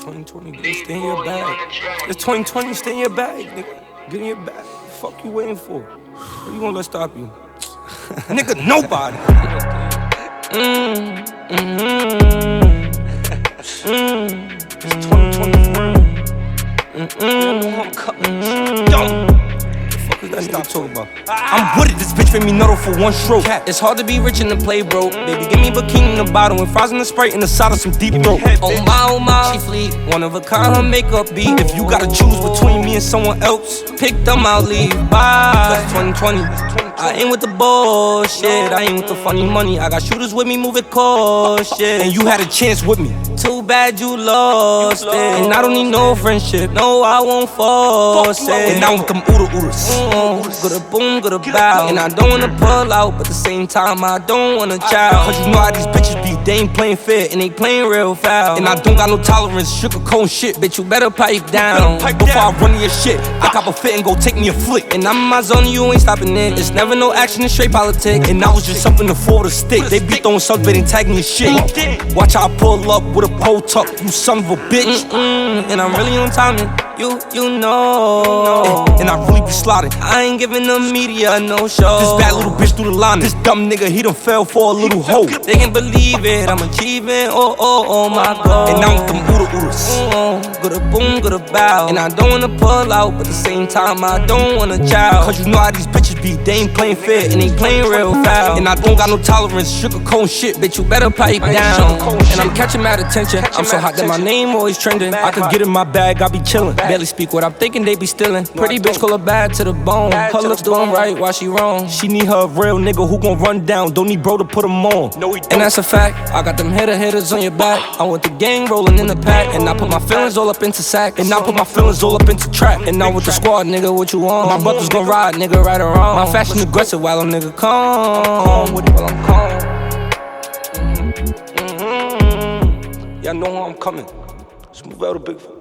2020, nigga. Stay in your bag. It's 2020, stay in your bag, nigga. Get in your bag. Fuck you waiting for? Who you gonna let stop you? Nigga, nobody. It's 2023. I'm coming. What the fuck is that nigga talking about? I'm with it, this bitch made me nuddle for one stroke. It's hard to be rich and to play broke. Baby, give me bikini in the bottle and fries in the Sprite and the side of some deep throat. Oh my, she fleet, one of a kind, her makeup beat. If you gotta choose between me and someone else, pick them, I'll leave. Bye. 2020. I ain't with the bullshit, I ain't with the funny money. I got shooters with me moving cautious. And you had a chance with me, too bad you lost it. And I don't need no friendship, no I won't force it. And now with them oodles, good a boom, good a bow. And I don't wanna pull out, but at the same time I don't wanna chow. Cause you know how these bitches be, they ain't playing fair and they playing real foul. And I don't got no tolerance, sugarcoat shit, bitch you better pipe down. Before I run to your shit, I cop a fit and go take me a flick. And I'm in my zone, you ain't stopping it. It's never no action, it's straight politic. And I was just something to fall the stick. They be throwing sunbait and tagging your shit. Watch how I pull up with a pole tuck, you son of a bitch. And I'm really on timing, you know. And I really be slotted, I ain't giving the media no show. This bad little bitch through the line, this dumb nigga, he done fell for a little hoe. They can't believe it, I'm achieving, oh my god. And now with them oodles, good a boom, good a bow. And I don't wanna pull out, but at the same time I don't wanna chow. Cause you know how these bitches be, they ain't playing fair and they playing real foul. And I don't got no tolerance, sugarcoat shit, bitch you better pipe down. And I'm catching mad attention, I'm so hot that my name always trending. I could get in my bag, I be chillin'. Barely speak what I'm thinking, they be stealing. Pretty bitch call her bad to the bone. Her looks doing right while she wrong. She need her a real nigga who gon' run down, don't need bro to put him on. And that's a fact, I got them hitters on your back. I want the gang rolling in the pack. And I put my feelings all up into sack. And I put my feelings all up into trap. And now with the squad, nigga, what you want? My brothers gon' ride, nigga, right or wrong. My fashion aggressive while a nigga calm. While I'm calm. Y'all know how I'm coming. Smooth out a big